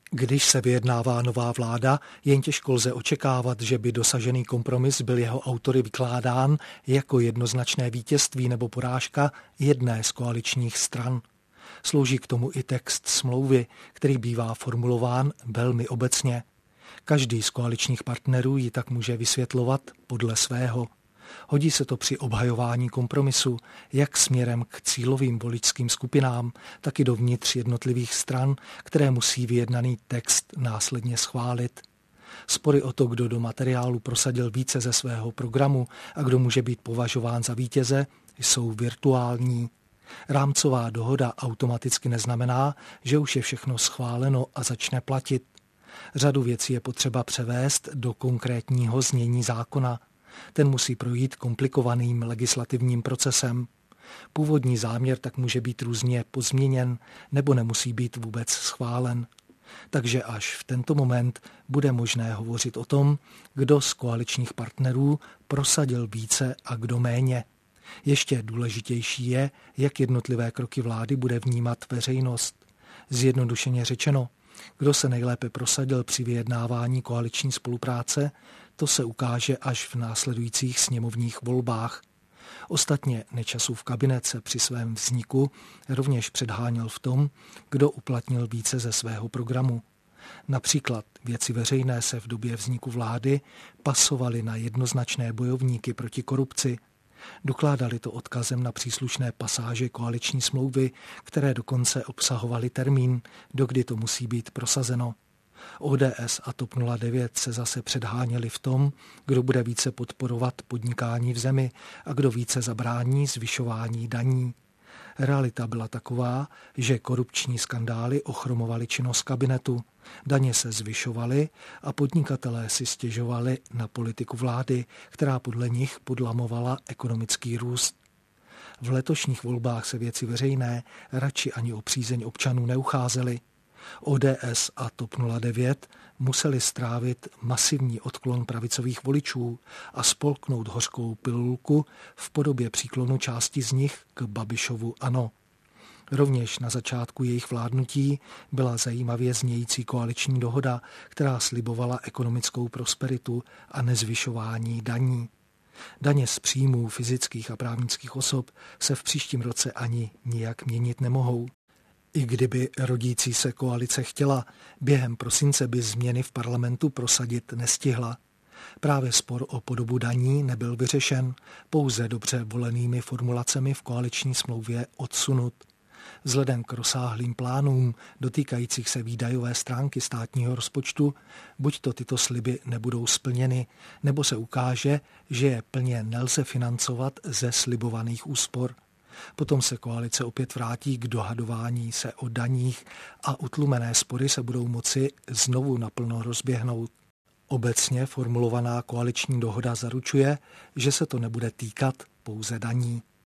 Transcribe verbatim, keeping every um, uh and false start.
Když se vyjednává nová vláda, jen těžko lze očekávat, že by dosažený kompromis byl jeho autory vykládán jako jednoznačné vítězství nebo porážka jedné z koaličních stran. Slouží k tomu i text smlouvy, který bývá formulován velmi obecně. Každý z koaličních partnerů ji tak může vysvětlovat podle svého. Hodí se to při obhajování kompromisu, jak směrem k cílovým voličským skupinám, tak i dovnitř jednotlivých stran, které musí vyjednaný text následně schválit. Spory o to, kdo do materiálu prosadil více ze svého programu a kdo může být považován za vítěze, jsou virtuální. Rámcová dohoda automaticky neznamená, že už je všechno schváleno a začne platit. Řadu věcí je potřeba převést do konkrétního znění zákona. Ten musí projít komplikovaným legislativním procesem. Původní záměr tak může být různě pozměněn nebo nemusí být vůbec schválen. Takže až v tento moment bude možné hovořit o tom, kdo z koaličních partnerů prosadil více a kdo méně. Ještě důležitější je, jak jednotlivé kroky vlády bude vnímat veřejnost. Zjednodušeně řečeno, kdo se nejlépe prosadil při vyjednávání koaliční spolupráce, to se ukáže až v následujících sněmovních volbách. Ostatně Nečasův kabinet se při svém vzniku rovněž předháněl v tom, kdo uplatnil více ze svého programu. Například Věci veřejné se v době vzniku vlády pasovaly na jednoznačné bojovníky proti korupci. Dokládali to odkazem na příslušné pasáže koaliční smlouvy, které dokonce obsahovaly termín, dokdy to musí být prosazeno. O D S a T O P nula devět se zase předháněli v tom, kdo bude více podporovat podnikání v zemi a kdo více zabrání zvyšování daní. Realita byla taková, že korupční skandály ochromovaly činnost kabinetu, daně se zvyšovaly a podnikatelé si stěžovali na politiku vlády, která podle nich podlamovala ekonomický růst. V letošních volbách se Věci veřejné radši ani o přízeň občanů neucházely. O D S a T O P nula devět museli strávit masivní odklon pravicových voličů a spolknout hořkou pilulku v podobě příklonu části z nich k Babišovu ANO. Rovněž na začátku jejich vládnutí byla zajímavě znějící koaliční dohoda, která slibovala ekonomickou prosperitu a nezvyšování daní. Daně z příjmů fyzických a právnických osob se v příštím roce ani nijak měnit nemohou. I kdyby rodící se koalice chtěla, během prosince by změny v parlamentu prosadit nestihla. Právě spor o podobu daní nebyl vyřešen, pouze dobře volenými formulacemi v koaliční smlouvě odsunut. Vzhledem k rozsáhlým plánům dotýkajících se výdajové stránky státního rozpočtu, buď to tyto sliby nebudou splněny, nebo se ukáže, že je plně nelze financovat ze slibovaných úspor. Potom se koalice opět vrátí k dohadování se o daních a utlumené spory se budou moci znovu naplno rozběhnout. Obecně formulovaná koaliční dohoda zaručuje, že se to nebude týkat pouze daní.